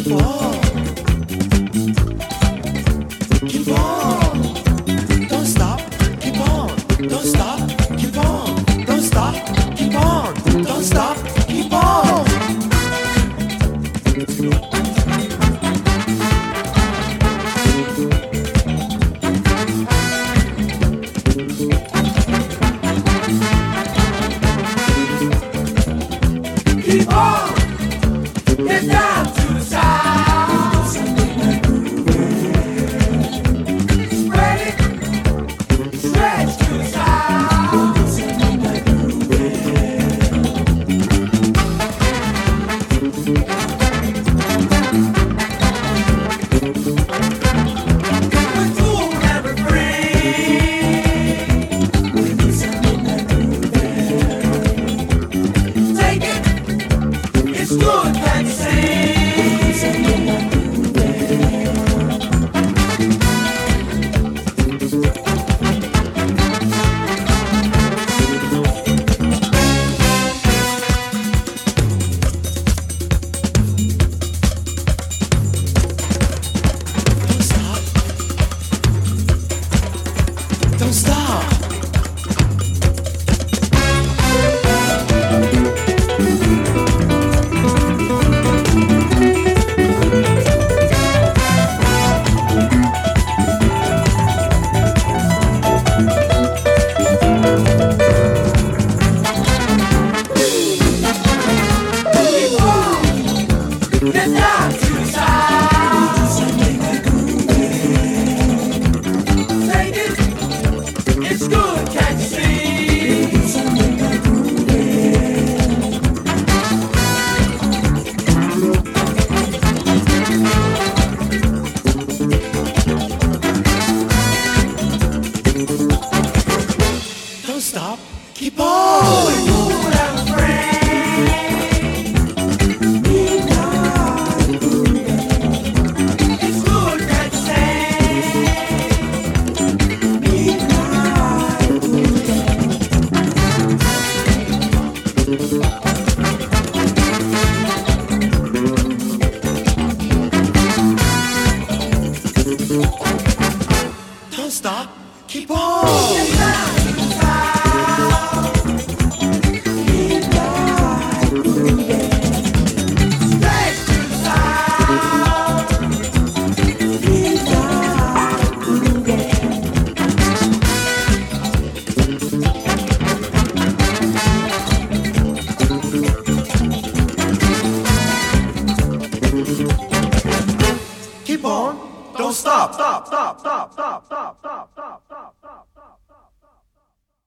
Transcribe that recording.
Keep on. Keep on. Don't stop. Keep on. Don't stop. Keep on. Don't stop. Keep on. Don't stop. Keep on. Keep on. Get down to the south. Spread it. Stretch to the south. We're cool and we're free. Take it. It's good, can you see? Don't stop. Get down to the south. Take it. It's good, can't you see? Don't stop. Keep on. We're cool and we're free. It's good, can't you see? Don't stop. Keep on. Keep on. Don't stop. Stop. Stop. Stop. Stop. Stop. Stop. Stop. Stop.